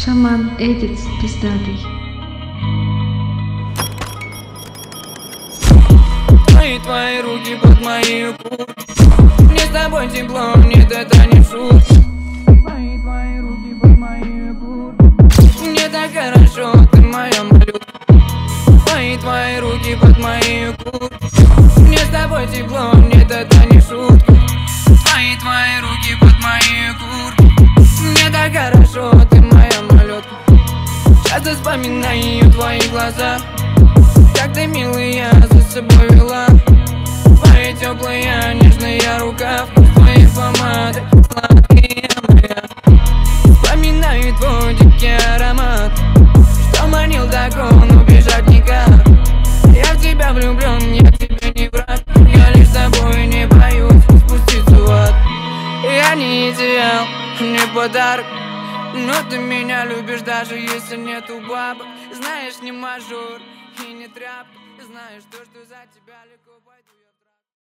Шаман Эдит пиздатый. Твои руки под мою куртку. Мне с тобой тепло, нет, это не шутка. Твои руки под мою куртку. Мне так хорошо, ты моя малютка. Твои руки под мою куртку. Мне с тобой тепло, нет, это не шутка. Твои руки под мою куртку. Мне так хорошо, ты моя малютка. Часто вспоминаю твои глаза, как ты, милая, за собой вела. Твои теплые, нежная рука, вкус твоей помады, сладкая моя. Вспоминаю твой дикий аромат, что манил так он, убежать никак. Я в тебя влюблен, я тебе не враг. Я лишь с тобой не боюсь спуститься в ад. Я не идеал, не подарок, но ты меня любишь, даже если нету бабок. Знаешь, не мажор и не тряпка. Знаешь, то, что за тебя легко пойду я.